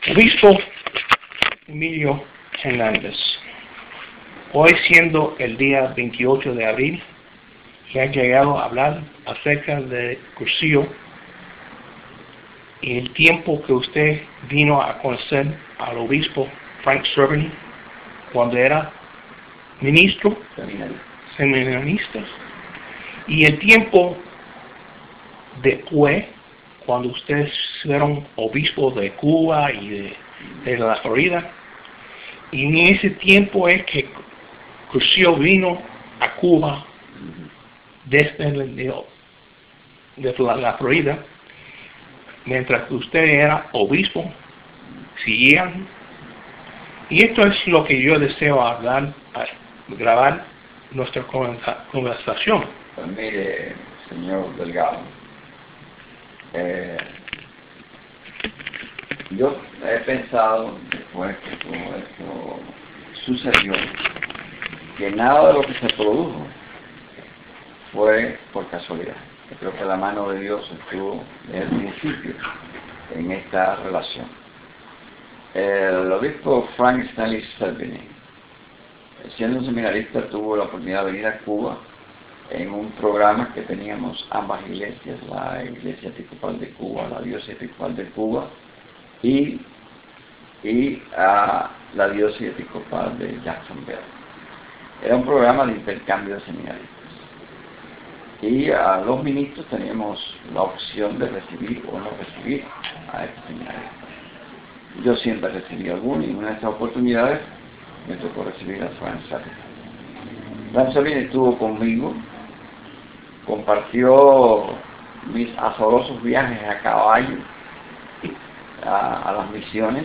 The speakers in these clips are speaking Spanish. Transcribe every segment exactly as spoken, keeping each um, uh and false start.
Obispo Emilio Hernández, hoy siendo el día veintiocho de abril, y ha llegado a hablar acerca de Cursillo y el tiempo que usted vino a conocer al obispo Frank Cerveny cuando era ministro, seminarista, y el tiempo después cuando ustedes fueron obispos de Cuba y de, de la Florida. Y en ese tiempo es que Cursillo vino a Cuba desde el, de, de la, la Florida, mientras que usted era obispo, siguían. Y esto es lo que yo deseo hablar, grabar nuestra conversación. Pues mire, señor Delgado, eh, yo he pensado, después que todo esto sucedió, que nada de lo que se produjo fue por casualidad. Yo creo que la mano de Dios estuvo desde el principio en esta relación. El obispo Frank Stanley Cerveny, siendo un seminarista, tuvo la oportunidad de venir a Cuba en un programa que teníamos ambas iglesias, la Iglesia Episcopal de Cuba, la Diócesis Episcopal de Cuba y, y uh, la Diócesis Episcopal de Jacksonville. Era un programa de intercambio de seminaristas. Y a los ministros teníamos la opción de recibir o no recibir a estos seminaristas. Yo siempre recibí alguno y en una de estas oportunidades me tocó recibir a Frank Cerveny. Frank Cerveny estuvo conmigo, compartió mis azarosos viajes a caballo a, a las misiones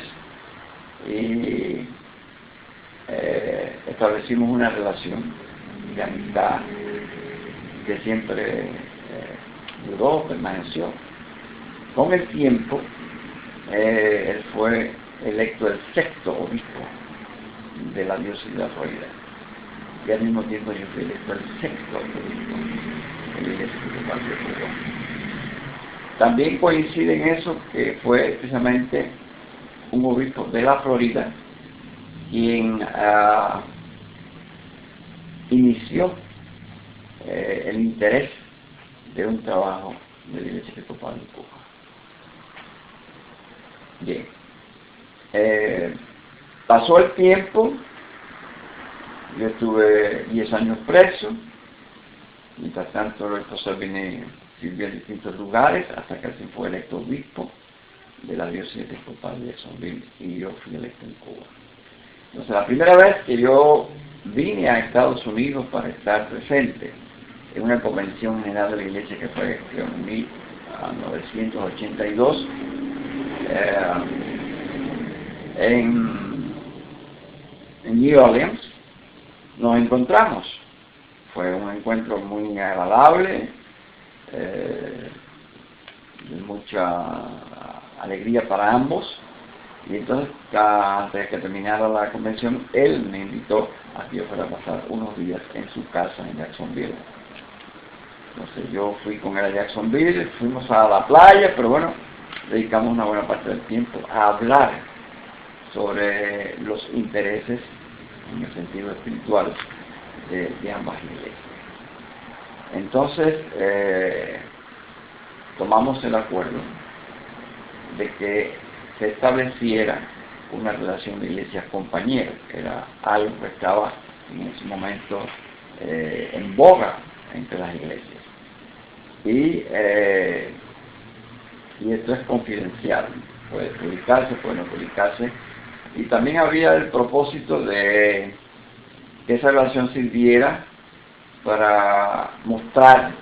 y eh, establecimos una relación de amistad que siempre eh, duró, permaneció. Con el tiempo, eh, él fue electo el sexto obispo de la diócesis de la Florida. Y al mismo tiempo yo fui electo el sexto obispo de la iglesia episcopal de Cuba. También coincide en eso que fue precisamente un obispo de la Florida quien uh, inició Eh, el interés de un trabajo de la Iglesia Episcopal de Cuba. Bien. Eh, pasó el tiempo, yo estuve diez años preso, mientras tanto el profesor Cerveny sirvió en distintos lugares hasta que se fue electo obispo de la Diócesis Episcopal de Jacksonville y yo fui electo en Cuba. Entonces, la primera vez que yo vine a Estados Unidos para estar presente en una convención general de la iglesia que fue en mil novecientos ochenta y dos eh, en, en New Orleans, nos encontramos. Fue un encuentro muy agradable, eh, de mucha alegría para ambos. Y entonces, antes de que terminara la convención, él me invitó a que yo fuera a pasar unos días en su casa en Jacksonville. Entonces yo fui con él a Jacksonville, fuimos a la playa, pero bueno, dedicamos una buena parte del tiempo a hablar sobre los intereses, en el sentido espiritual, de, de ambas iglesias. Entonces, eh, tomamos el acuerdo de que se estableciera una relación de iglesias compañeras, que era algo que estaba en ese momento eh, en boga entre las iglesias. Y, eh, y esto es confidencial, puede publicarse, puede no publicarse, y también había el propósito de que esa relación sirviera para mostrar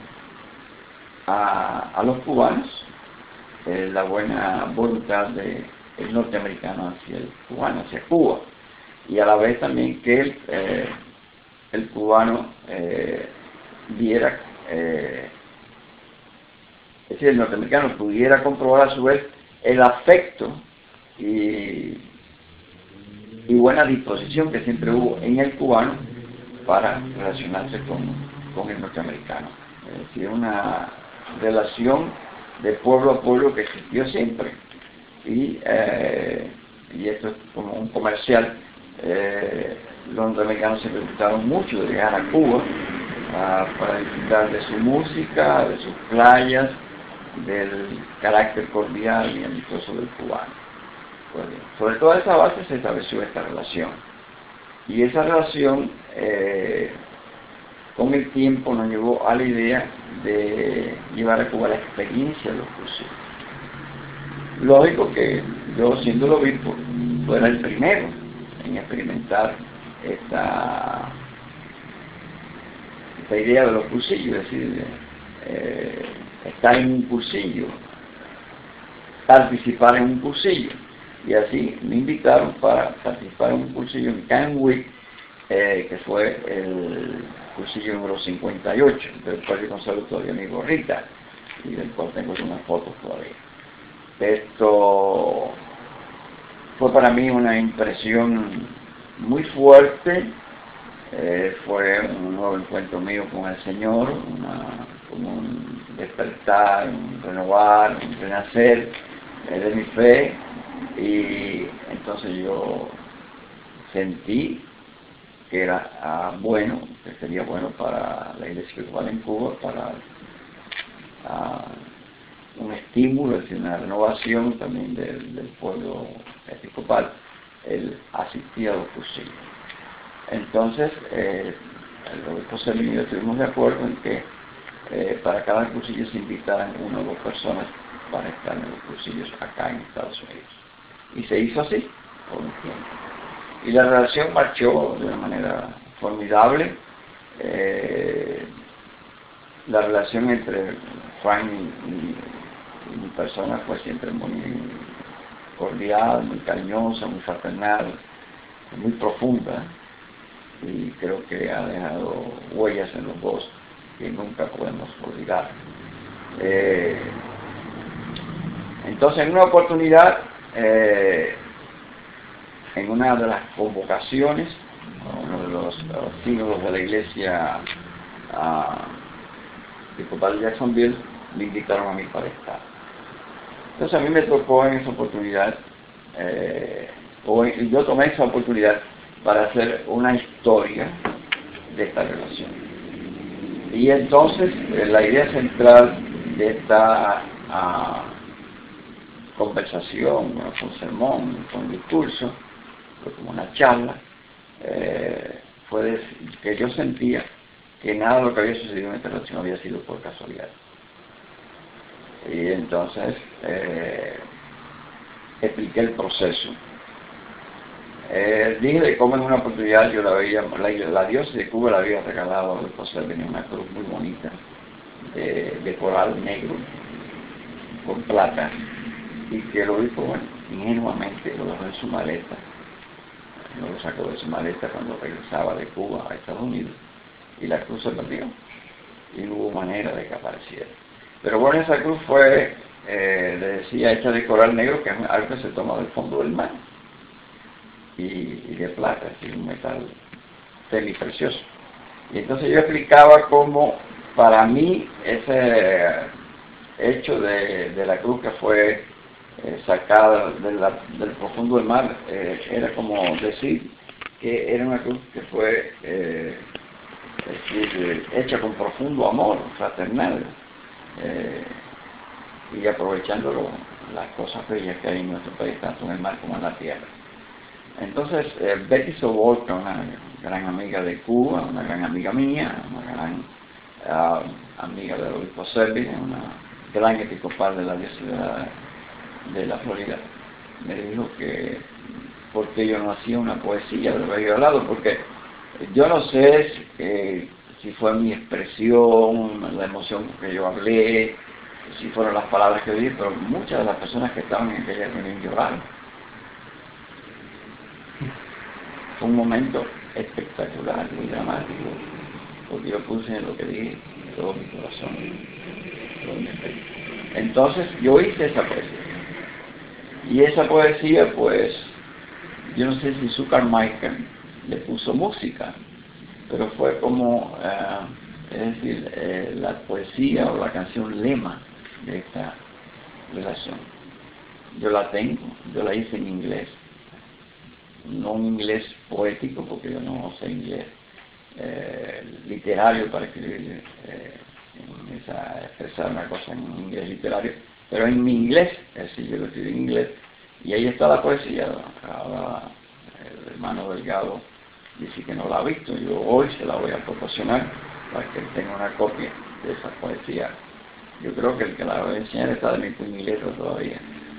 a, a los cubanos eh, la buena voluntad del norteamericano hacia el cubano, hacia Cuba, y a la vez también que el, eh, el cubano eh, viera, eh, es decir, el norteamericano pudiera comprobar a su vez el afecto y, y buena disposición que siempre hubo en el cubano para relacionarse con, con el norteamericano. Es decir, una relación de pueblo a pueblo que existió siempre. Y, eh, y esto es como un comercial, eh, los norteamericanos se preguntaron mucho de llegar a Cuba a, para disfrutar de su música, de sus playas, del carácter cordial y amistoso del cubano. Pues, sobre toda esa base se estableció esta relación. Y esa relación, eh, con el tiempo, nos llevó a la idea de llevar a Cuba la experiencia de los cruceros. Lógico que yo, siendo el obispo, fuera el primero en experimentar esta, esta idea de los cursillos, es decir, eh, estar en un cursillo, participar en un cursillo. Y así me invitaron para participar en un cursillo en Canwick, eh, que fue el cursillo número cincuenta y ocho, del cual yo conservo todavía mi gorrita y del cual tengo unas fotos todavía. Esto fue para mí una impresión muy fuerte, eh, fue un nuevo encuentro mío con el Señor, una, como un despertar, un renovar, un renacer eh, de mi fe, y entonces yo sentí que era ah, bueno, que sería bueno para la Iglesia Episcopal en Cuba, para ah, un estímulo, es decir, una renovación también del, del pueblo episcopal, el asistir a los cursillos. Entonces, eh, el obispo Servín y yo estuvimos de acuerdo en que eh, para cada cursillo se invitaran una o dos personas para estar en los cursillos acá en Estados Unidos. Y se hizo así por un tiempo. Y la relación marchó de una manera formidable. Eh, la relación entre Frank y, y, y mi persona fue siempre muy cordial, muy cariñosa, muy fraternal, muy profunda, y creo que ha dejado huellas en los dos que nunca podemos olvidar. Eh, entonces, en una oportunidad, eh, en una de las convocaciones, uno de los, los sínodos de la iglesia uh, episcopal de Jacksonville, me invitaron a mí para estar. Entonces a mí me tocó en esa oportunidad, eh, o en, yo tomé esa oportunidad para hacer una historia de esta relación. Y entonces eh, la idea central de esta uh, conversación, bueno, fue un sermón, fue un discurso, fue como una charla, eh, fue decir, que yo sentía que nada de lo que había sucedido en esta relación había sido por casualidad. Y entonces eh, expliqué el proceso. Eh, dije de cómo en una oportunidad yo la veía, la, la diócesis de Cuba la había regalado al José, venía una cruz muy bonita de, de coral negro con plata, y que el obispo, bueno, ingenuamente lo dejó en su maleta, no lo sacó de su maleta cuando regresaba de Cuba a Estados Unidos, y la cruz se perdió y no hubo manera de que apareciera. Pero bueno, esa cruz fue, eh, le decía, hecha de coral negro, que es algo que se toma del fondo del mar, y, y de plata, es decir, un metal semiprecioso. Y entonces yo explicaba cómo para mí ese hecho de, de la cruz que fue eh, sacada de la, del profundo del mar, eh, era como decir que era una cruz que fue eh, es decir, hecha con profundo amor fraternal, eh, y aprovechando lo, las cosas bellas que hay en nuestro país, tanto en el mar como en la tierra. Entonces, eh, Betty Sobolka, una gran amiga de Cuba, una gran amiga mía, una gran uh, amiga del obispo Servín, una gran episcopal de la diócesis de la, de la Florida, me dijo que por qué yo no hacía una poesía de lo que había hablado, porque yo no sé si, eh, si fue mi expresión, la emoción que yo hablé, si fueron las palabras que dije, pero muchas de las personas que estaban en aquella reunión lloraron. Fue un momento espectacular, muy dramático, porque yo puse en lo que dije todo mi corazón, todo mi espíritu. Entonces yo hice esa poesía. Y esa poesía, pues, yo no sé si Zucker Michael le puso música, pero fue como, uh, es decir, eh, la poesía o la canción lema de esta relación. Yo la tengo, yo la hice en inglés, no un inglés poético, porque yo no sé inglés eh, literario para escribir, eh, en esa, expresar una cosa en inglés literario, pero en mi inglés, es decir, yo lo escribí en inglés, y ahí está la poesía. Ahora el hermano Delgado dice que no la ha visto, yo hoy se la voy a proporcionar para que tenga una copia de esa poesía. Yo creo que el que la voy a enseñar está de mi puñilero todavía.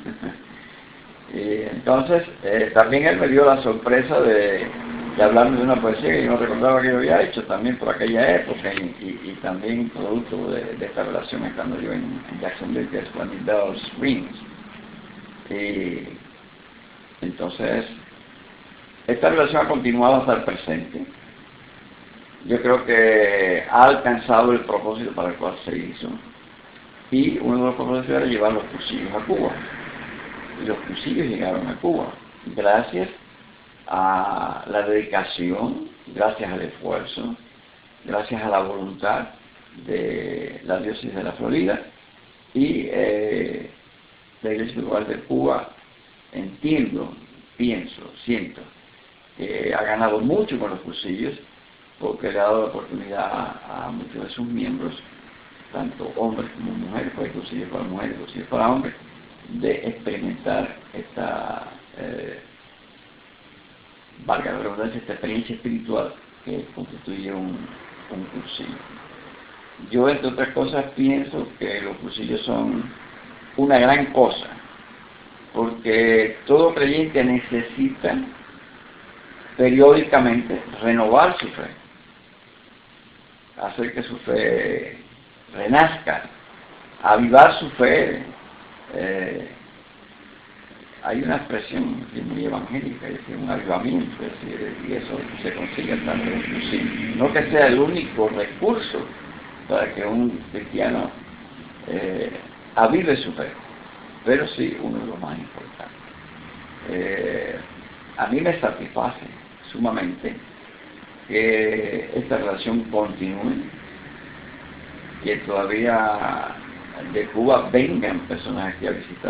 Y entonces, eh, también él me dio la sorpresa de, de hablarme de una poesía que yo no recordaba que yo había hecho también por aquella época, y, y, y también producto de, de esta relación estando yo en, en Jacksonville, que es When the Bells Rings. Y entonces, esta relación ha continuado hasta el presente. Yo creo que ha alcanzado el propósito para el cual se hizo. Y uno de los propósitos era llevar los fusiles a Cuba. Y los fusiles llegaron a Cuba gracias a la dedicación, gracias al esfuerzo, gracias a la voluntad de la diócesis de la Florida, y eh, la Iglesia Episcopal de Cuba, entiendo, pienso, siento que ha ganado mucho con los fusillos, porque le ha dado la oportunidad a, a muchos de sus miembros, tanto hombres como mujeres, pues fusillos para mujeres, fusillos para hombres, de experimentar esta, eh, valga la redundancia, esta experiencia espiritual que constituye un, un cursillo. Yo, entre otras cosas, pienso que los cursillos son una gran cosa, porque todo creyente necesita periódicamente renovar su fe, hacer que su fe renazca, avivar su fe. Eh, hay una expresión muy evangélica, es decir, un avivamiento, es decir, y eso se consigue tanto en un sí. No que sea el único recurso para que un cristiano eh, avive su fe, pero sí uno de los más importantes. Eh, a mí me satisface sumamente que esta relación continúe, que todavía de Cuba vengan personas aquí a visitar